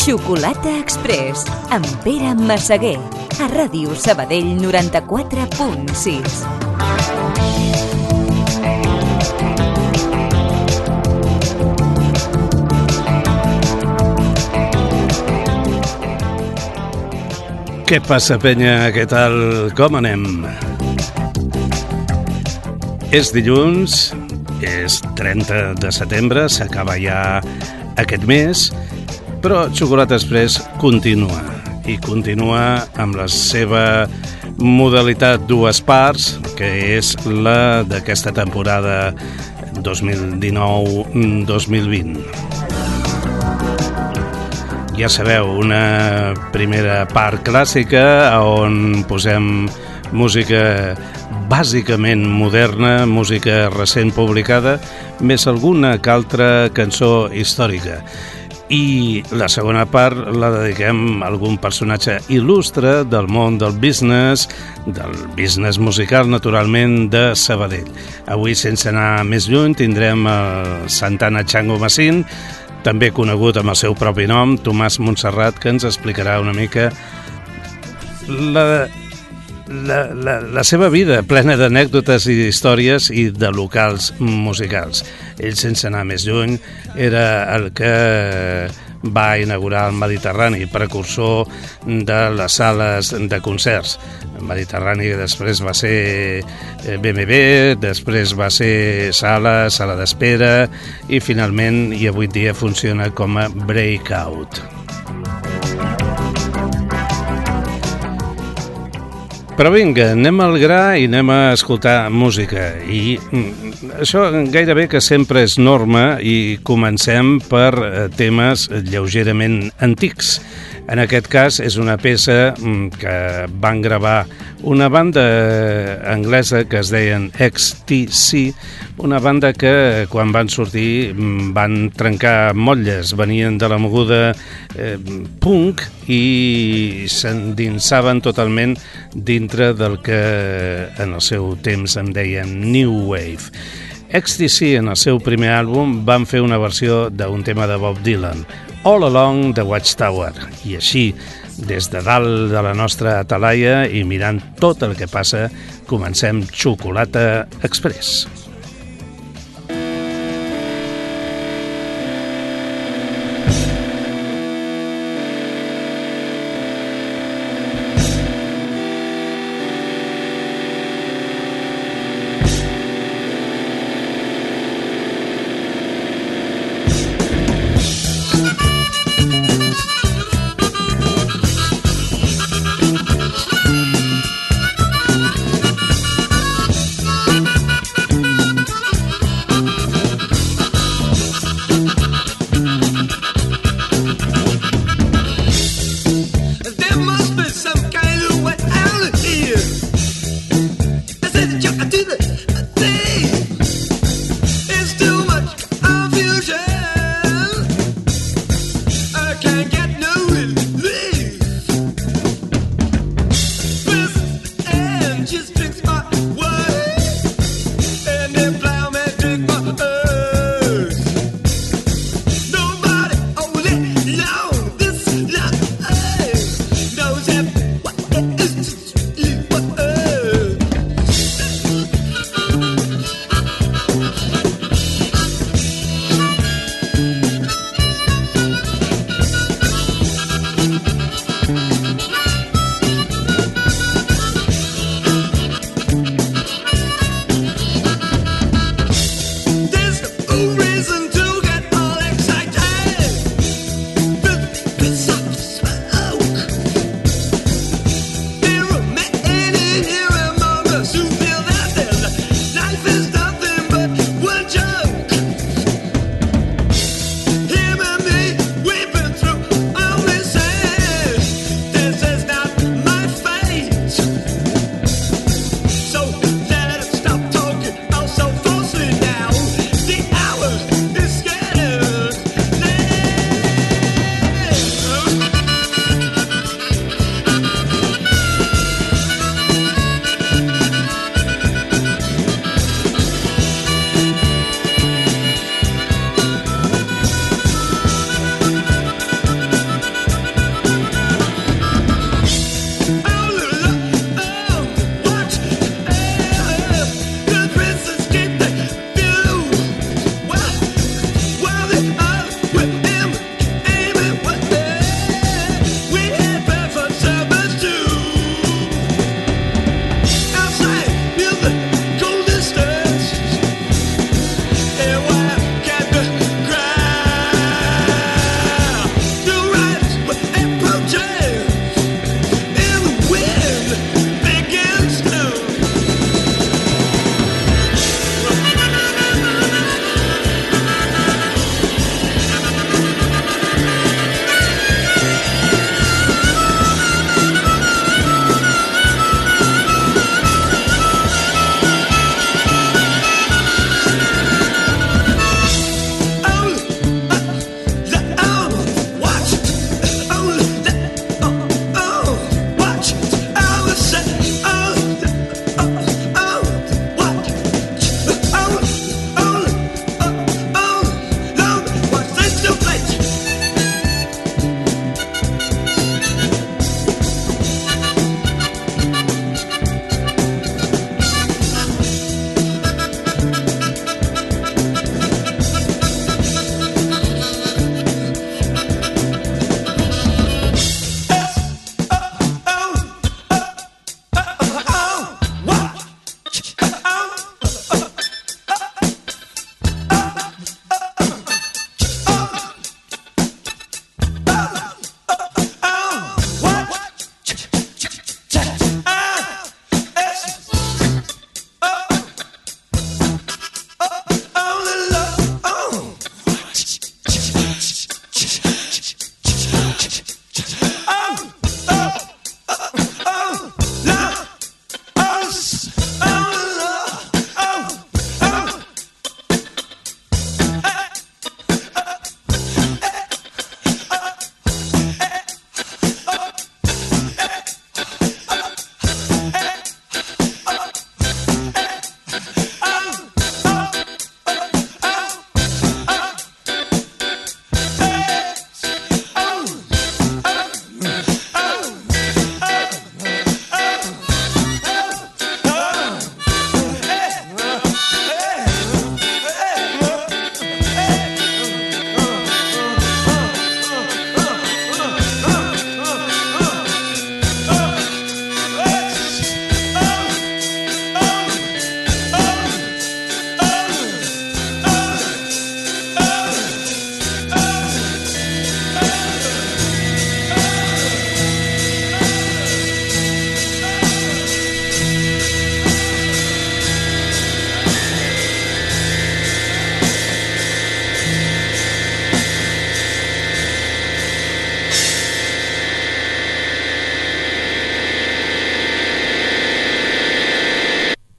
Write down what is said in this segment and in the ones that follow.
Xocolata Express, amb Pere Massaguer, a Ràdio Sabadell 94.6. Què passa, penya? Què tal? Com anem? És dilluns, és 30 de setembre, s'acaba ja aquest mes, però Xocolata Express continua, i continua amb la seva modalitat dues parts, que és la d'aquesta temporada 2019-2020. Ja sabeu, una primera part clàssica on posem música bàsicament moderna, música recent publicada, més alguna que altra cançó històrica. I la segona part la dediquem a algun personatge il·lustre del món del business musical, naturalment, de Sabadell. Avui, sense anar més lluny, tindrem el Santana Chango Masin, també conegut amb el seu propi nom, Tomàs Montserrat, que ens explicarà una mica la seva vida, plena d'anècdotes i d'històries i de locals musicals. Ell, sense anar més lluny, era el que va inaugurar el Mediterrani, precursor de les sales de concerts. El Mediterrani després va ser BMB, després va ser sala d'espera i finalment, i avui dia, funciona com a Breakout. Però vinga, anem al gra i anem a escoltar música. I això gairebé que sempre és norma i comencem per temes lleugerament antics. En aquest cas és una peça que van gravar una banda anglesa que es deien XTC, una banda que quan van sortir van trencar motlles, venien de la moguda punk i s'endinsaven totalment dintre del que en el seu temps en deien New Wave. XTC, en el seu primer àlbum, van fer una versió d'un tema de Bob Dylan, All Along the Watchtower, i així, des de dalt de la nostra atalaia i mirant tot el que passa, comencem Xocolata Express.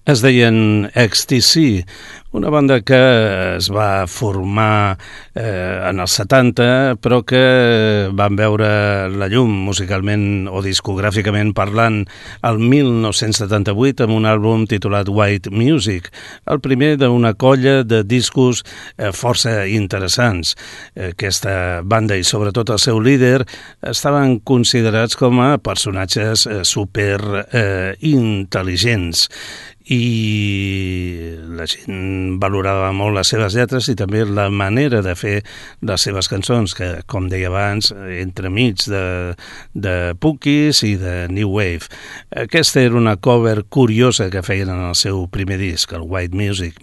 Es deien XTC, una banda que es va formar en els 70, però que van veure la llum musicalment o discogràficament parlant el 1978 amb un àlbum titulat White Music, el primer d'una colla de discos força interessants. Aquesta banda i sobretot el seu líder estaven considerats com a personatges super intel·ligents, i la gent valorava molt les seves lletres i també la manera de fer les seves cançons, que, com deia abans, entremig de punkies i de new wave. Aquesta era una cover curiosa que feien en el seu primer disc, el White Music,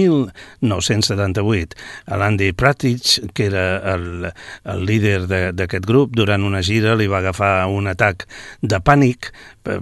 1978. L'Andy Partridge, que era el líder d'aquest grup, durant una gira li va agafar un atac de pànic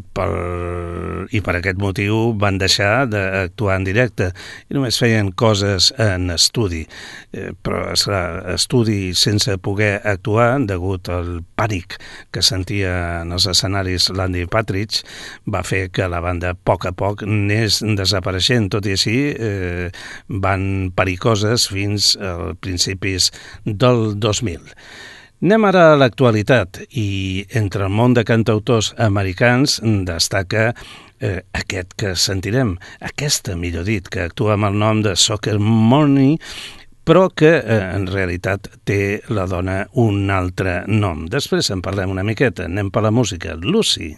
i per aquest motiu van deixar d'actuar en directe i només feien coses en estudi. Però, esclar, estudi sense poder actuar degut al pànic que sentia en els escenaris l'Andy Partridge va fer que la banda a poc anés desapareixent. Tot i així van parir coses fins als principis del 2000. Anem ara a l'actualitat i entre el món de cantautors americans destaca aquest que sentirem, aquesta, millor dit, que actua amb el nom de Soccer Money, però que en realitat té la dona un altre nom. Després en parlem una miqueta, anem per la música. Lucy.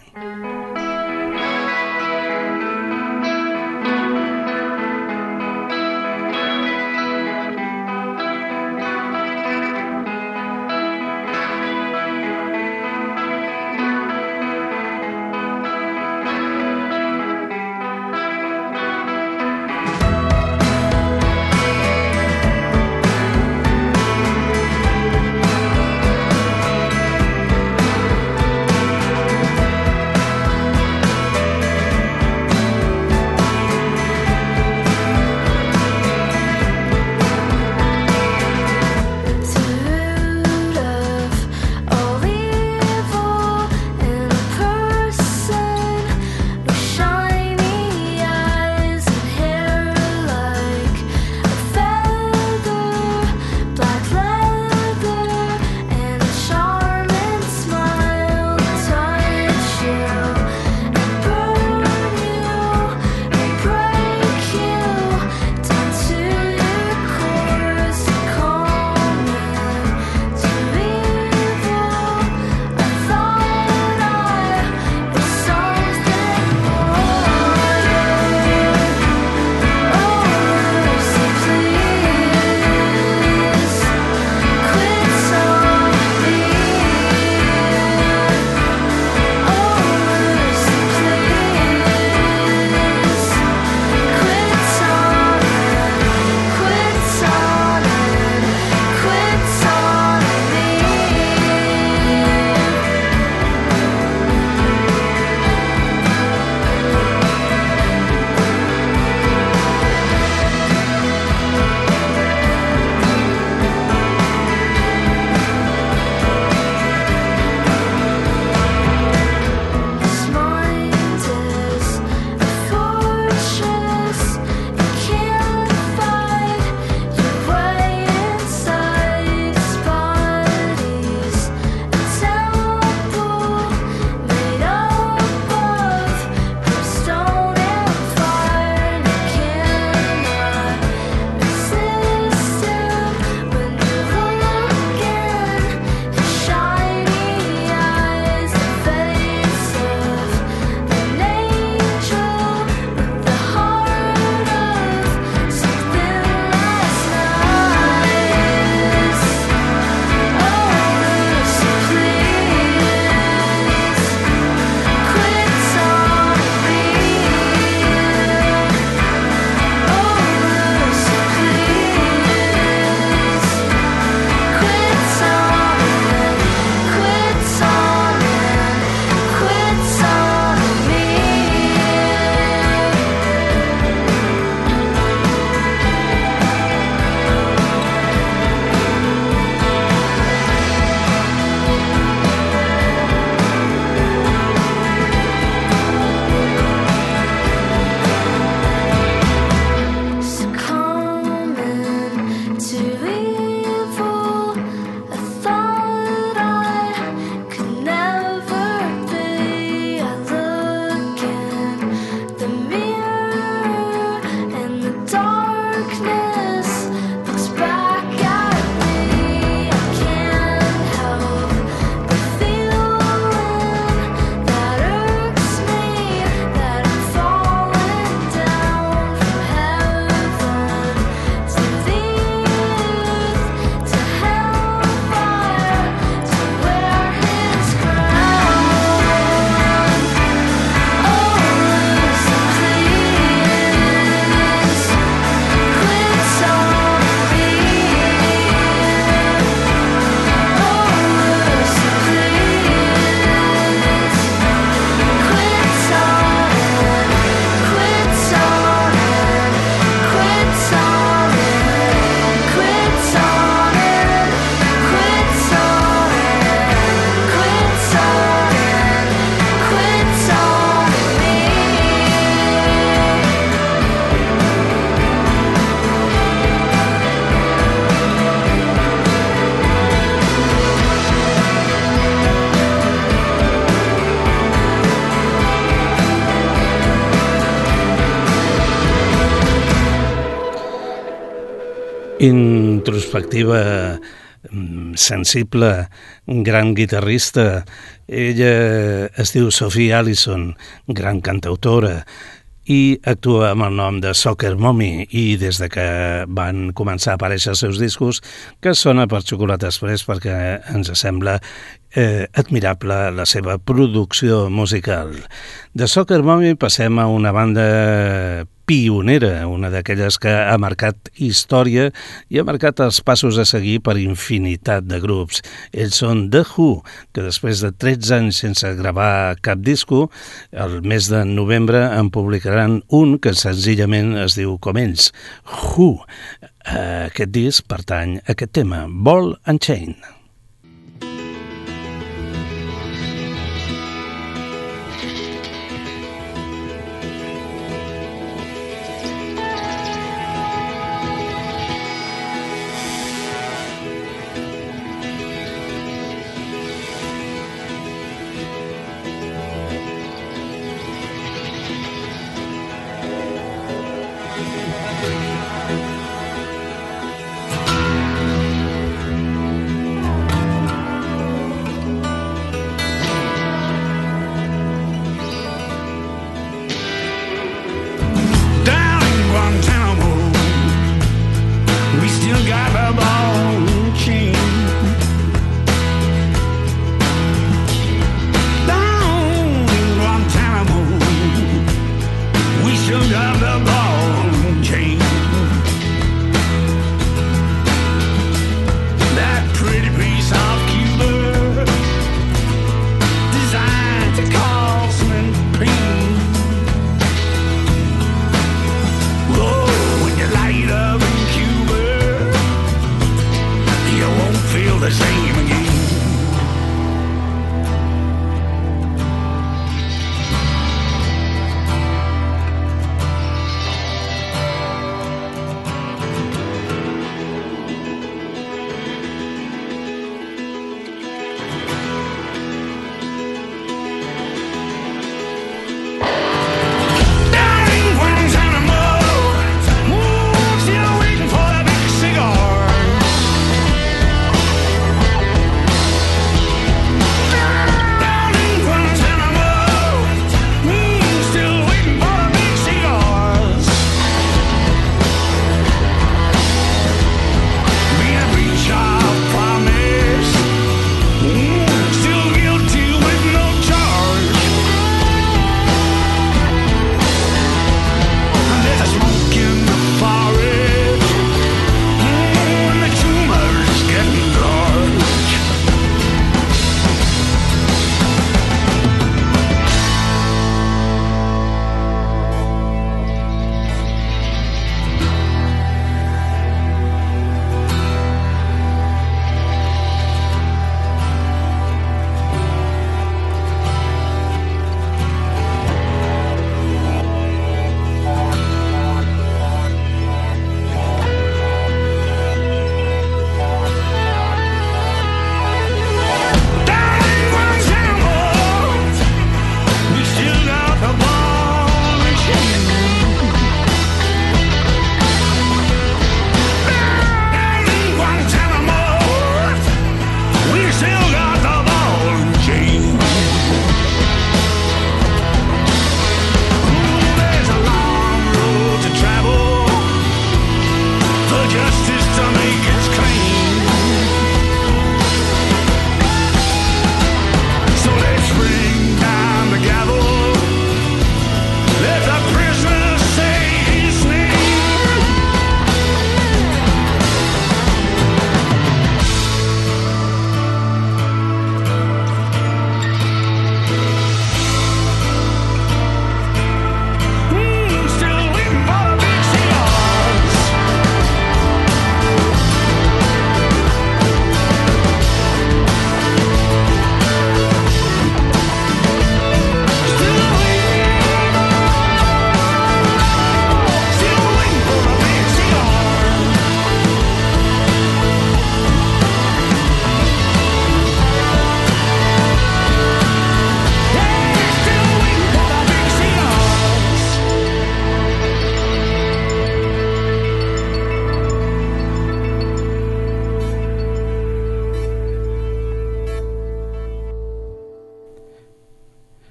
introspectiva, sensible, gran guitarrista. Ella es diu Sophie Allison, gran cantautora, i actua amb el nom de Soccer Mommy, i des de que van començar a aparèixer els seus discos, que sona per Chocolate Express perquè ens sembla admirable la seva producció musical. De Soccer Mommy passem a una banda pionera, una d'aquelles que ha marcat història i ha marcat els passos a seguir per infinitat de grups. Ells són The Who, que després de 13 anys sense gravar cap disco, el mes de novembre en publicaran un que senzillament es diu com ells, Who. Aquest disc pertany a aquest tema, Ball and Chain.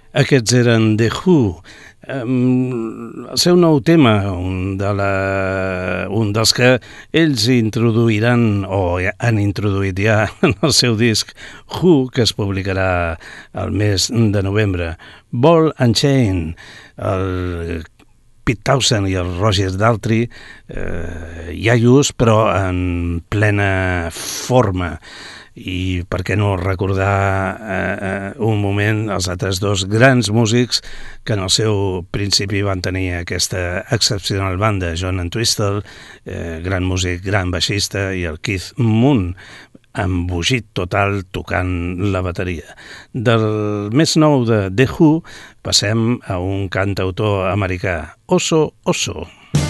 Aquests eren The Who. El seu nou tema, un dels que ells introduiran o han introduït ja en el seu disc Who, que es publicarà el mes de novembre. Ball and Chain, el Pete Townshend i el Roger Daltrey, iaios però en plena forma. I per què no recordar un moment els altres dos grans músics que en el seu principi van tenir aquesta excepcional banda, John Entwistle, gran músic, gran baixista, i el Keith Moon, embogit total tocant la bateria. Del més nou de The Who passem a un cantautor americà, Oso Oso.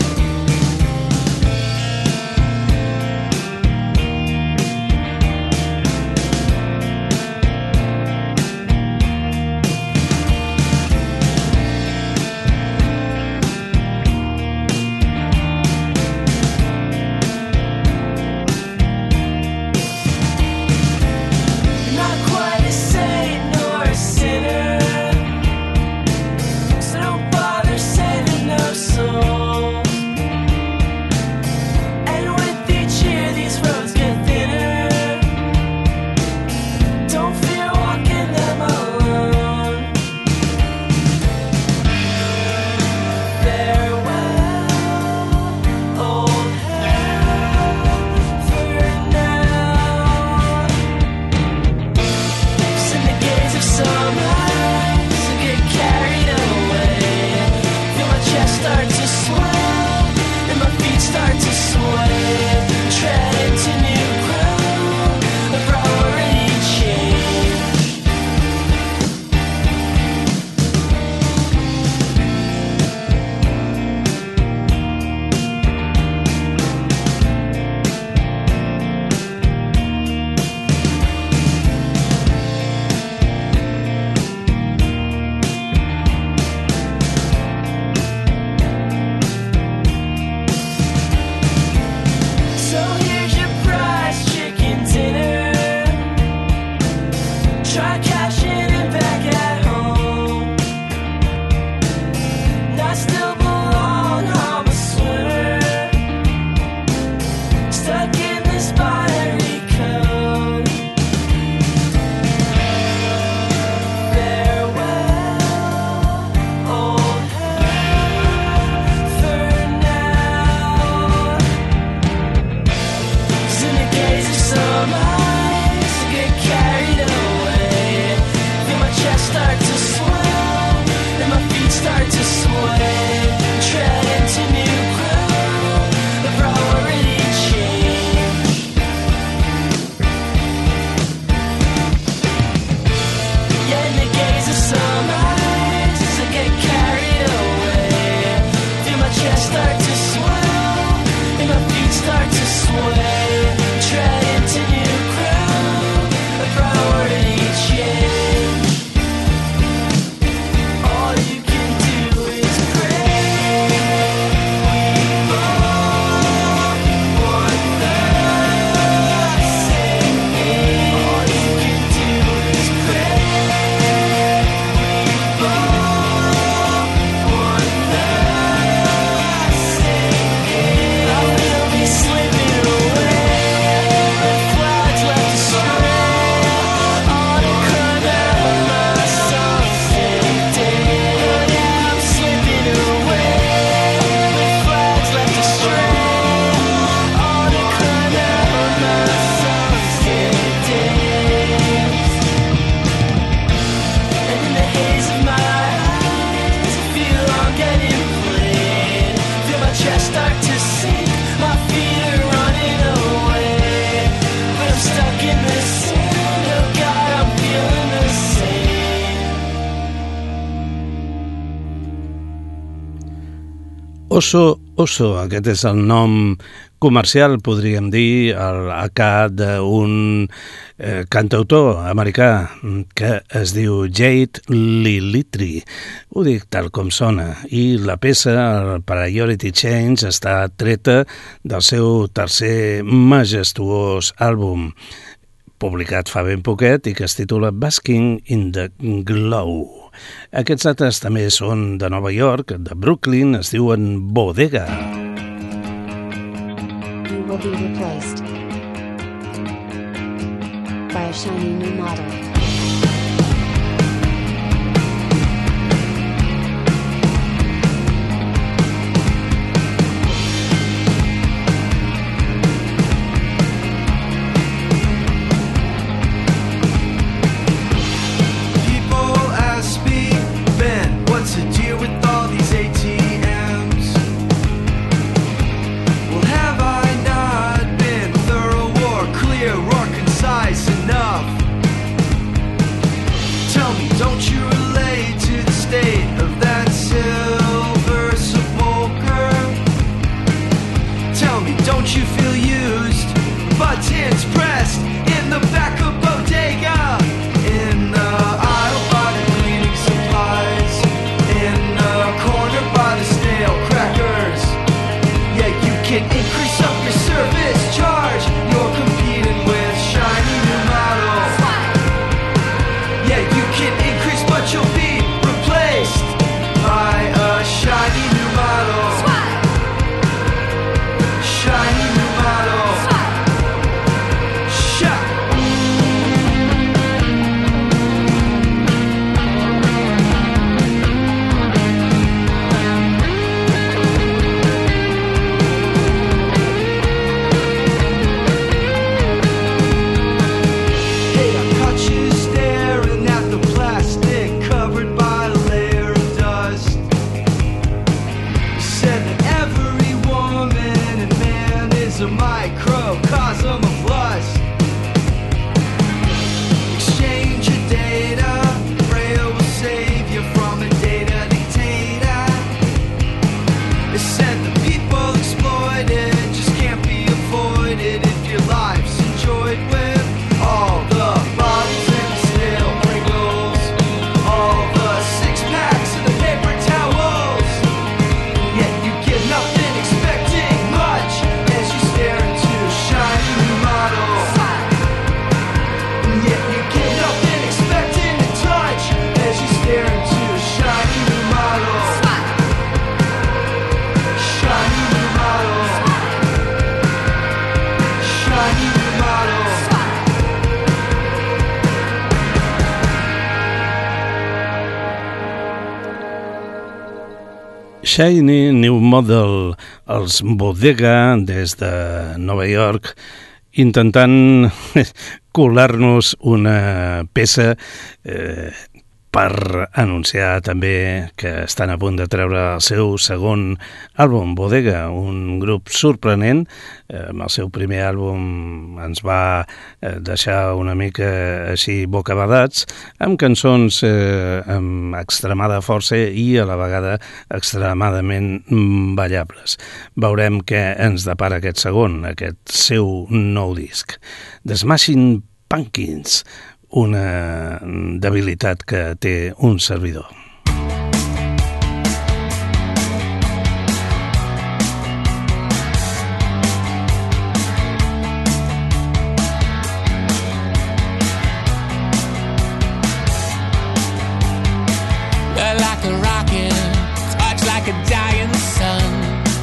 Oso Oso, aquest és el nom comercial, podríem dir, el AK d'un cantautor americà que es diu Jade Lilitri. Ho dic tal com sona. I la peça, el Priority Change, està treta del seu tercer majestuós àlbum, publicat fa ben poquet i que es titula Basking in the Glow. Aquests altres també són de Nova York, de Brooklyn, es diuen Bodega. You will be replaced by a shiny new model. Shiny New Model, els Bodega des de Nova York, intentant colar-nos una peça per anunciar també que estan a punt de treure el seu segon àlbum, Bodega, un grup sorprenent. Amb el seu primer àlbum ens va deixar una mica així bocabadats, amb cançons amb extremada força i a la vegada extremadament ballables. Veurem què ens depara aquest segon, aquest seu nou disc. The Smashing Pumpkins, una debilitat que té un servidor. Like a rocket, touch like a dying sun,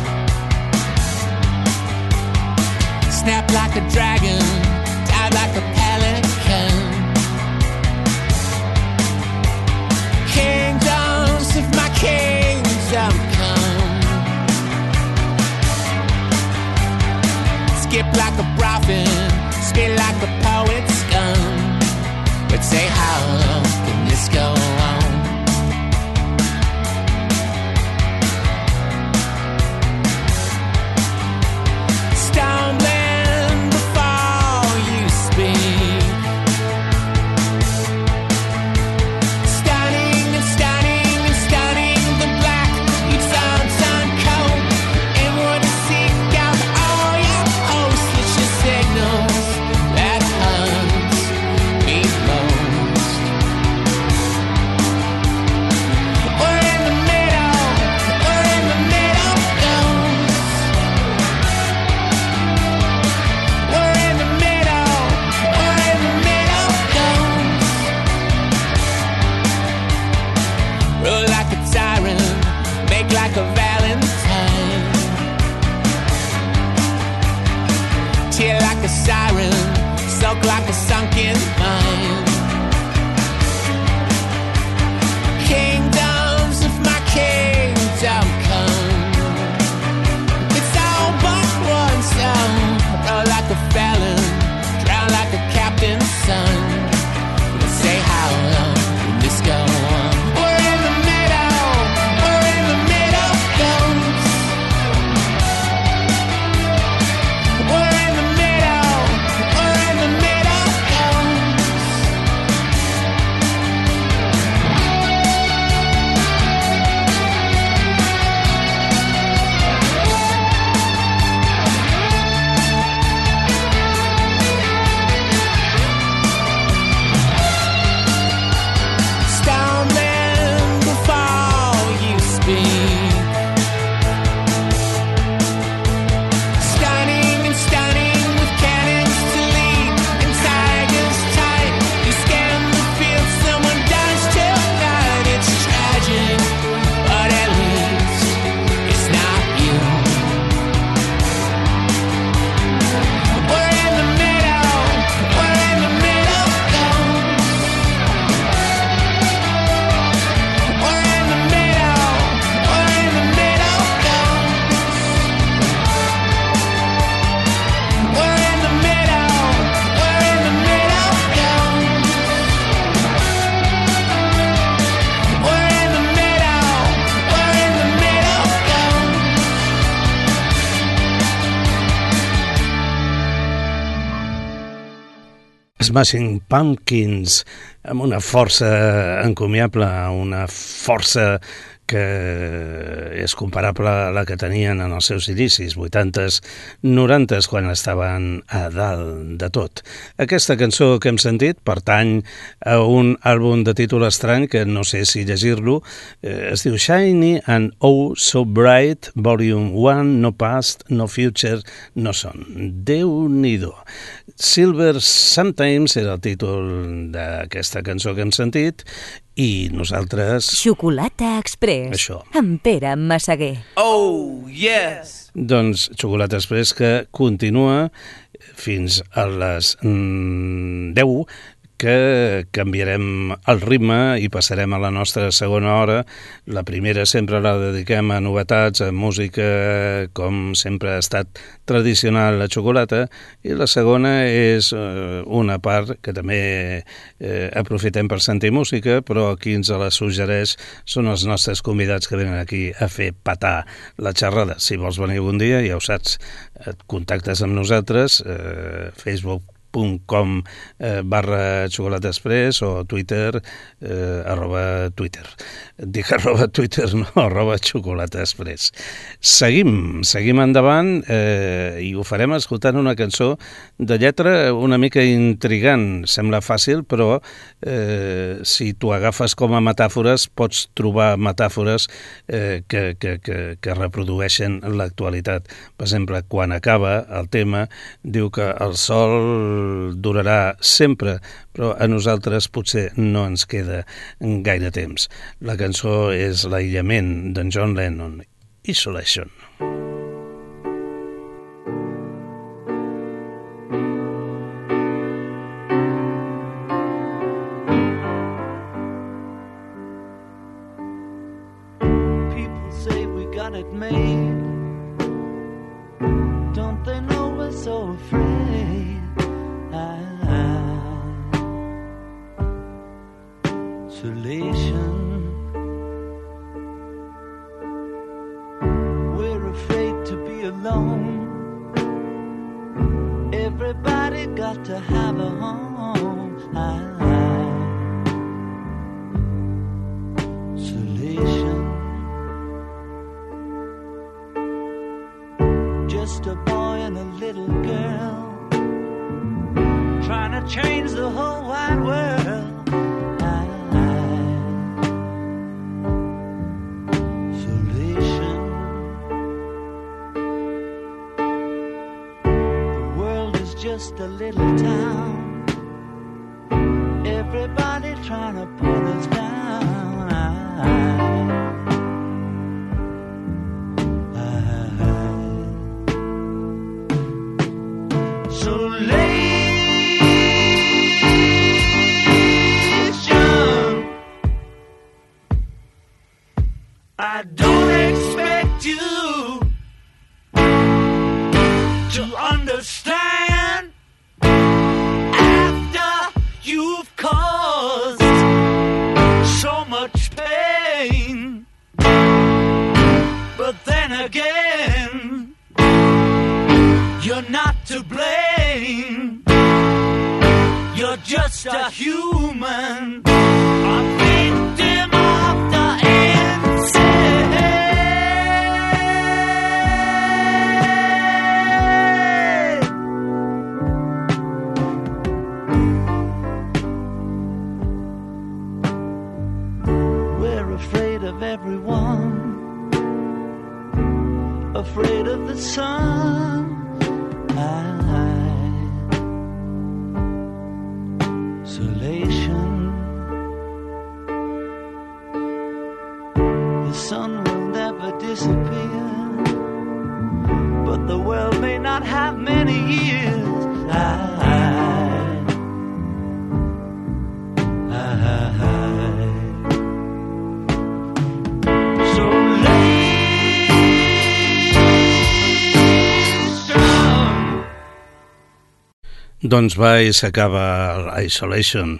snap like a dragon, die like a pelican. Kingdoms of my kingdom come, skip like a prophet, spit like a poet's gun. But say, how long can this go on? Stumbling before you speak, stunning and stunning and stunning the black you turn cold, inward to seek out all your hostess, your signals that hunt me most. Smashing Pumpkins, amb una força encomiable, una força que és comparable a la que tenien en els seus inicis, 80s, 90s, quan estaven a dalt de tot. Aquesta cançó que hem sentit pertany a un àlbum de títol estrany que no sé si llegir-lo, es diu Shiny and Oh So Bright, Volume 1, No Past, No Future, No Son. Déu-n'hi-do. Silver Sometimes era el títol d'aquesta cançó que hem sentit, i nosaltres... Xocolata Express, Això. amb Pere Massaguer. Oh, yes! Doncs Xocolata Express que continua fins a les 10, que canviarem el ritme i passarem a la nostra segona hora. La primera sempre la dediquem a novetats, a música, com sempre ha estat tradicional la xocolata, i la segona és una part que també aprofitem per sentir música, però qui ens la suggereix són els nostres convidats que venen aquí a fer petar la xerrada. Si vols venir algun dia, ja ho saps, et contactes amb nosaltres, Facebook.com/Xocolata Express o Twitter, @Twitter. Dic @Twitter, no, @Xocolata Express. Seguim endavant i ho farem escoltant una cançó de lletra una mica intrigant. Sembla fàcil, però si tu agafes com a metàfores, pots trobar metàfores que reprodueixen l'actualitat. Per exemple, quan acaba el tema, diu que el sol durarà sempre, però a nosaltres potser no ens queda gaire temps. La cançó és L'aïllament d'en John Lennon, Isolation. People say we got it made. Don't they know we're so afraid? Isolation. We're afraid to be alone. Everybody got to have a home. Isolation. Just a boy and a little girl trying to change the whole wide world. Just a little town, everybody trying to pull us down. Isolation. I don't expect you to understand. You've caused so much pain, but then again, you're not to blame. You're just a human, a victim of the insane. Of everyone, afraid of the sun. Isolation. The sun will never disappear, but the world may not have many years. Doncs va i s'acaba l'Isolation,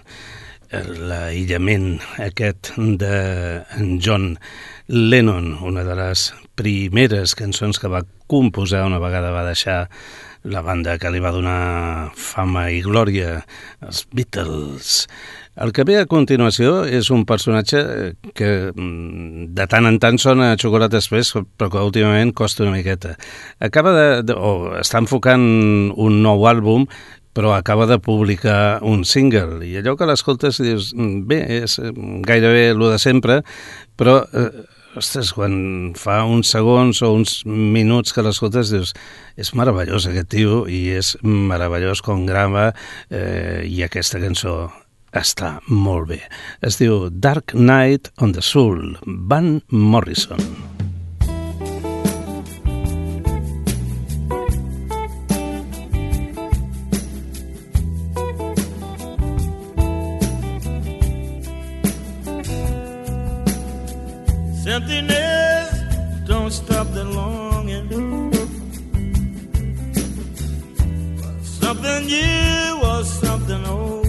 l'aïllament aquest de John Lennon, una de les primeres cançons que va composar una vegada va deixar la banda que li va donar fama i glòria, els Beatles. El que ve a continuació és un personatge que de tant en tant sona a Xocolate Express, però que últimament costa una miqueta. Està enfocant un nou àlbum, però acaba de publicar un single, i allò que l'escoltes dius, bé, és gairebé el de sempre, però, ostres, quan fa uns segons o uns minuts que l'escoltes dius, és meravellós aquest tio, i és meravellós com grava, i aquesta cançó està molt bé. Es diu Dark Night on the Soul, Van Morrison. Emptiness don't stop the longing. Something new or something old.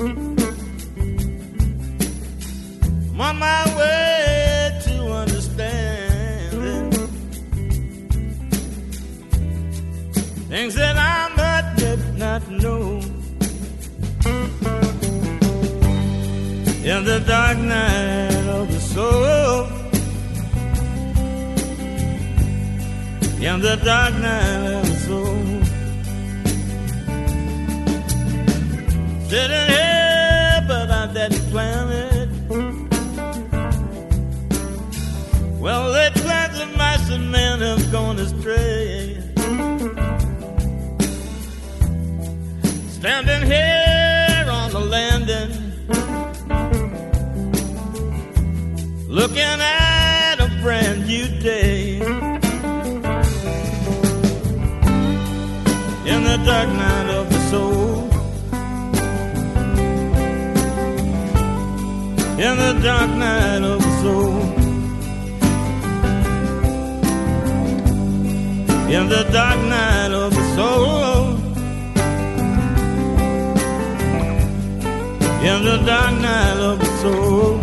I'm on my way to understanding things that I might did not know. In the dark night of the soul, in the dark night of the soul, sitting here, but I didn't plan it. Well, the plans of mice and men have gone astray. Standing here on the landing, looking at a brand new day. In the dark night of the soul, in the dark night of the soul, in the dark night of the soul, in the dark night of the soul.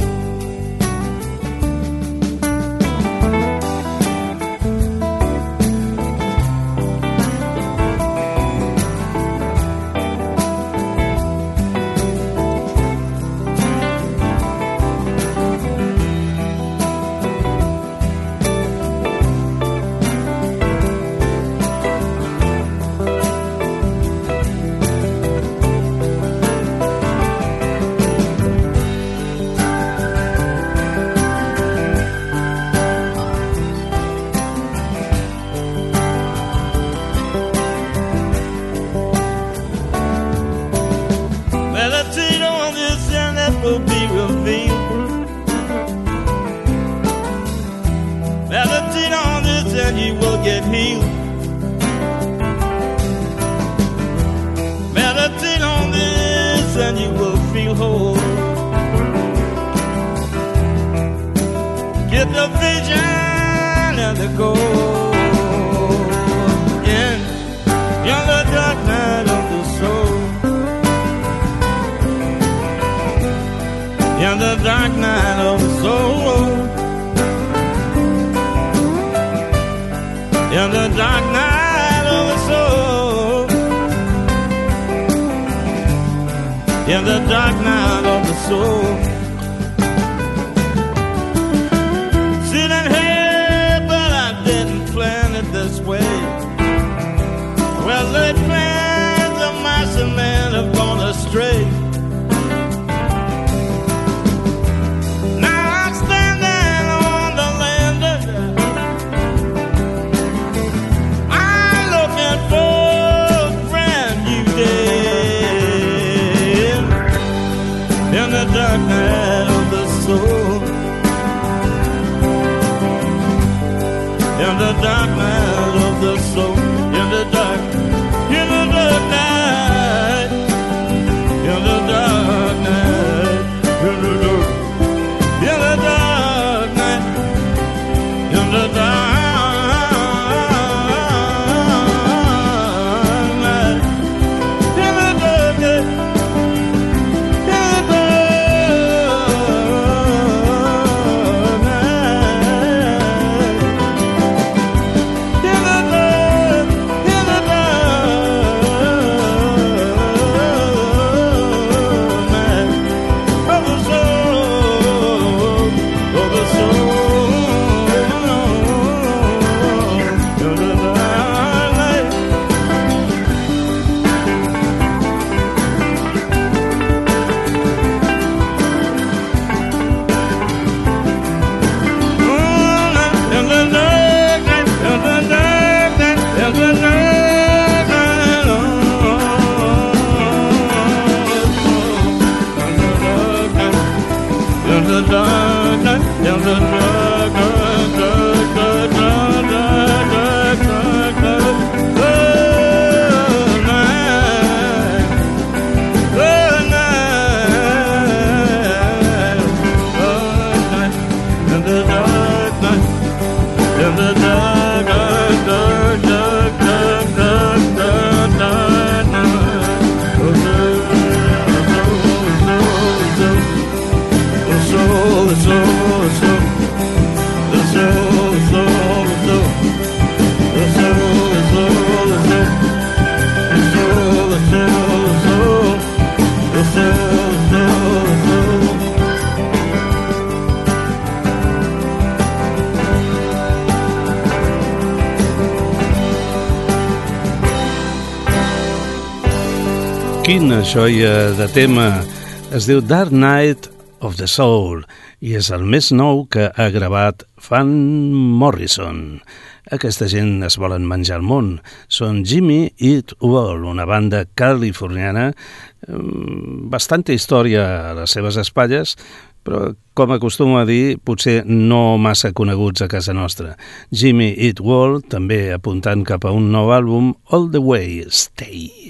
Quina joia de tema! Es diu Dark Night of the Soul i és el més nou que ha gravat Van Morrison. Aquesta gent es volen menjar el món. Són Jimmy Eat World, una banda californiana, bastanta història a les seves espatlles, però, com acostumo a dir, potser no massa coneguts a casa nostra. Jimmy Eat World, també apuntant cap a un nou àlbum, All the Way Stay.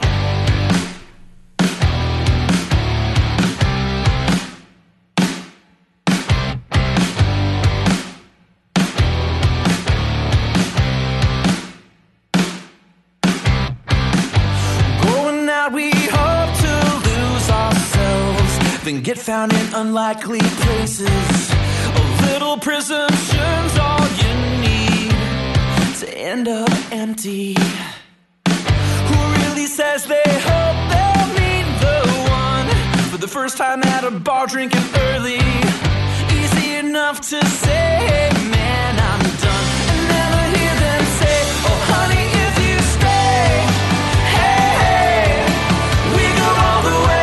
Then get found in unlikely places. Little presumptions, all you need to end up empty. Who really says they hope they'll meet the one for the first time at a bar drinking early? Easy enough to say, hey man, I'm done, and never hear them say, oh honey, if you stay, hey, hey, we go all the way.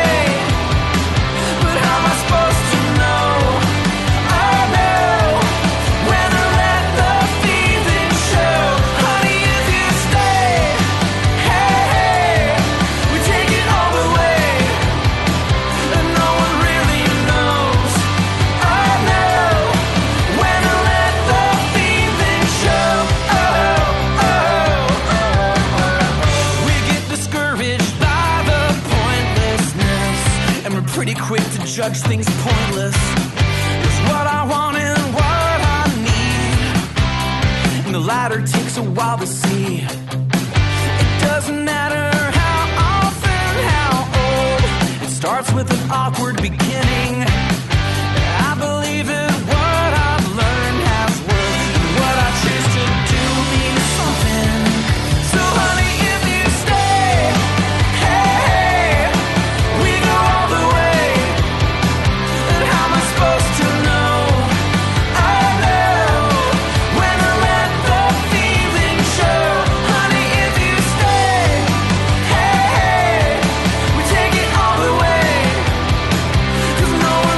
Judge things pointless is what I want and what I need, and the latter takes a while to see. It doesn't matter how often, how old, it starts with an awkward beginning. I believe in what I've learned has worked, and what I choose to do means something. So honey, if you stay, hey, hey, we go all the way. Supposed to know, I know when to let the feeling show. Honey, if you stay, hey, hey, we take it all the way. 'Cause no one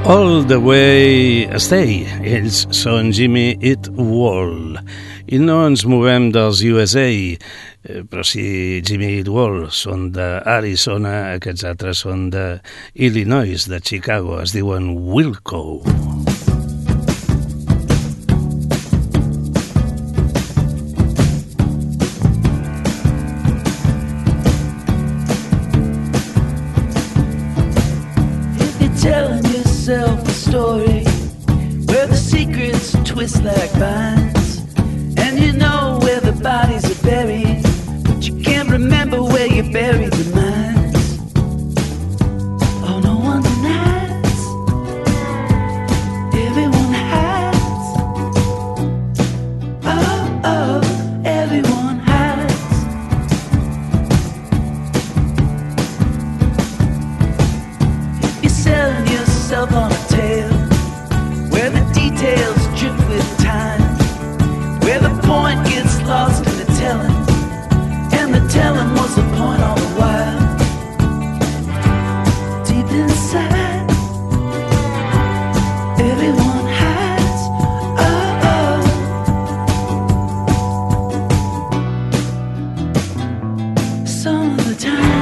All the Way Stay. Ells són Jimmy Eat World. I no ens movem dels USA, però sí Jimmy Eat World són d'Arizona, aquests altres són d'Illinois, de Chicago, es diuen Wilco. A story where the secrets twist like vines, and you know where the bodies are buried, but you can't remember where you buried the minds. Oh, no one denies, everyone hides. Oh, oh, everyone hides. You're selling yourself on a tale where the details drip with time, where the point gets lost in the telling, and the telling was the point all the while. Deep inside, everyone hides. Oh, oh. Some of the time.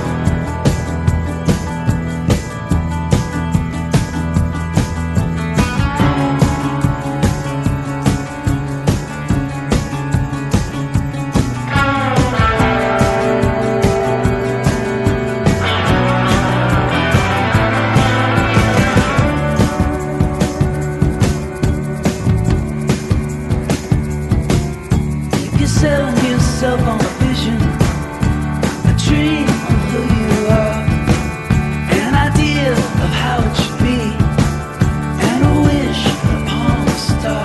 Selling yourself on a vision, a dream of who you are, an idea of how it should be, and a wish upon a star.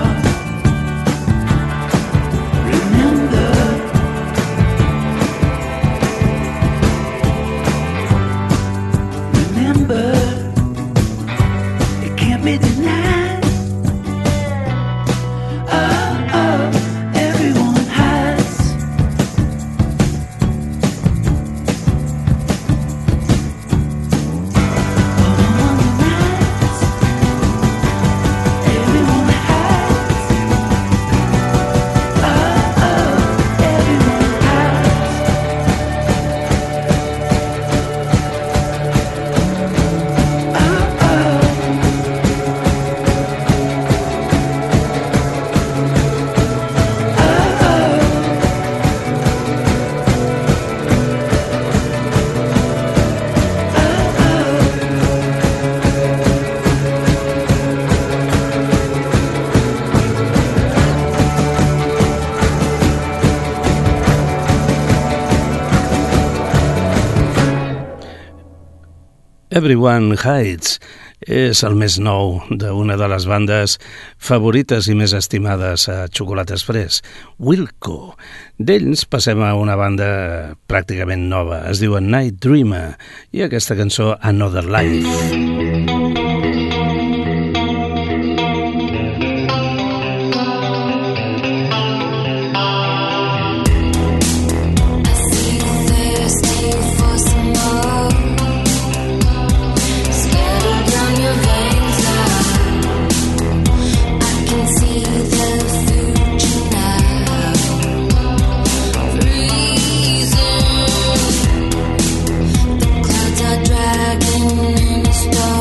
Remember, it can't be denied. Everyone Hides és el més nou d'una de les bandes favorites i més estimades a Chocolate Express, Wilco. D'ells passem a una banda pràcticament nova, es diuen Night Dreamer, i aquesta cançó Another Life. Dragging in the storm.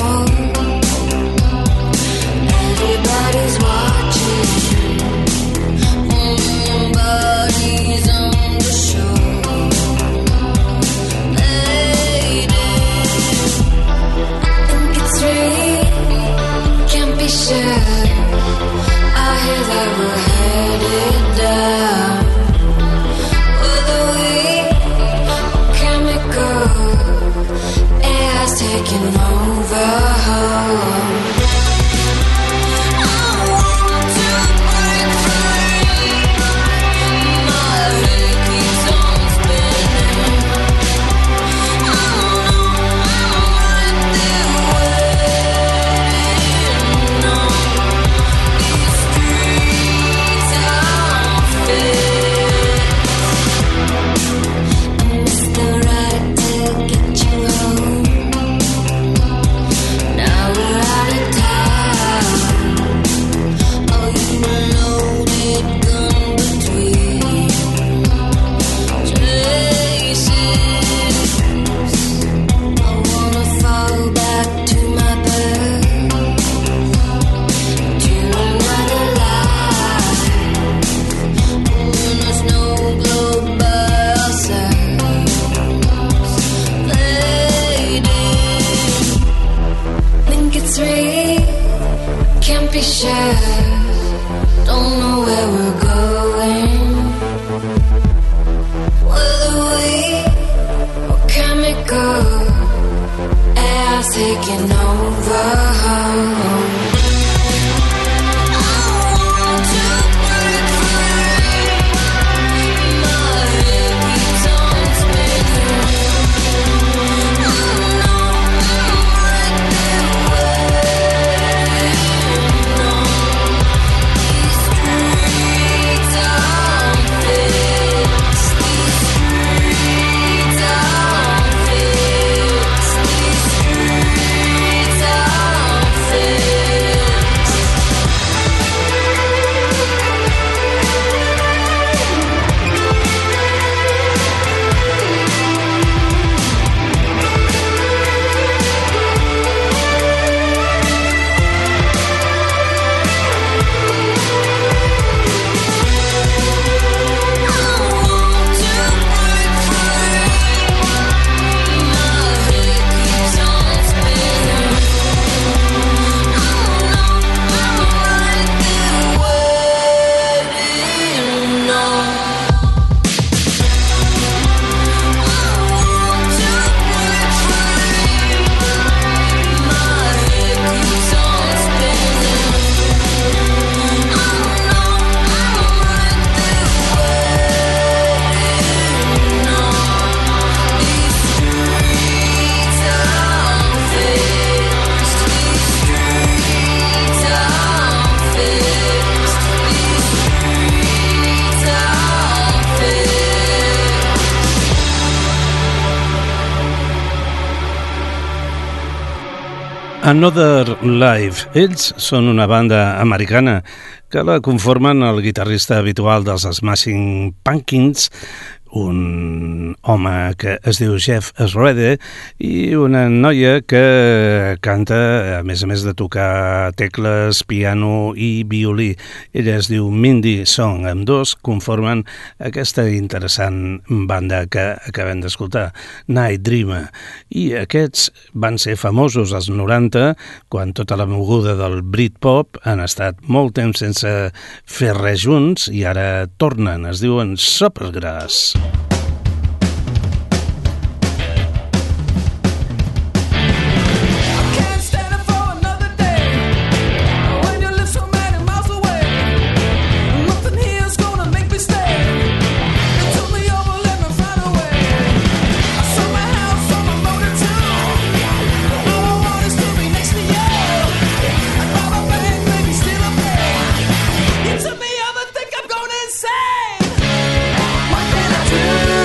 share. Don't know where we're going, whether we or chemical air taking over. Another Life. Ells són una banda americana que la conformen el guitarrista habitual dels Smashing Pumpkins, un home que es diu Jeff Schroeder, i una noia que canta, a més de tocar tecles, piano i violí. Ella es diu Mindy Song. Ambdós conformen aquesta interessant banda que acabem d'escoltar, Night Dreamer. I aquests van ser famosos als 90, quan tota la moguda del Britpop han estat molt temps sense fer res junts i ara tornen, es diuen Supergrass. You took me over, think I'm going insane. What can I do?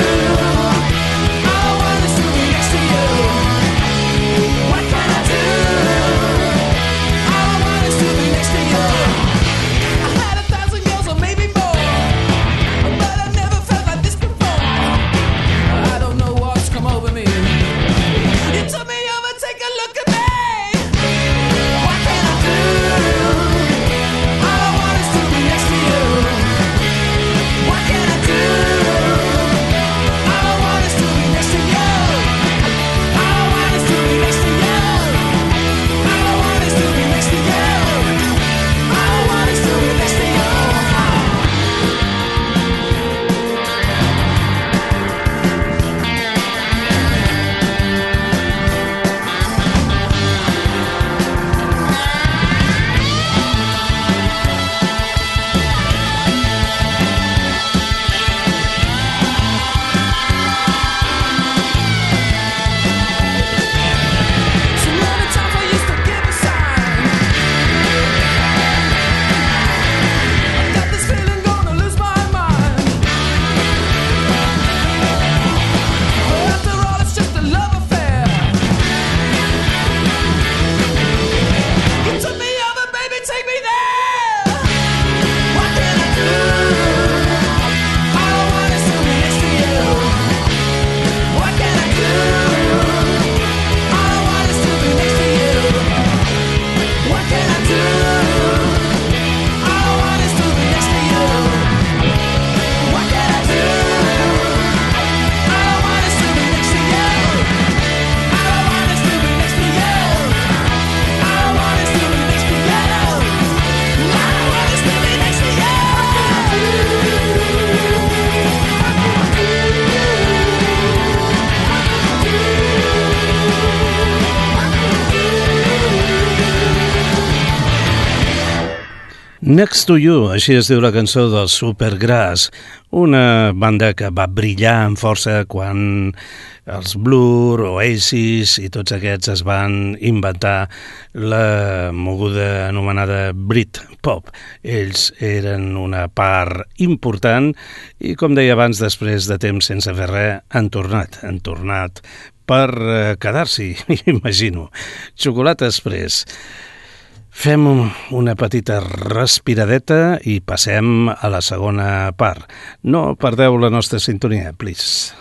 Next to You, així es diu la cançó dels Supergrass, una banda que va brillar amb força quan els Blur, Oasis i tots aquests es van inventar la moguda anomenada Britpop. Ells eren una part important i, com deia abans, després de temps sense fer res, han tornat per quedar-s'hi, imagino. Xocolata Express. Fem una petita respiradeta i passem a la segona part. No perdeu la nostra sintonia, please.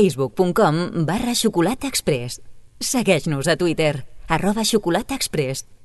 Facebook.com/Xocolata Express. Segueix-nos a Twitter, @Xocolata Express.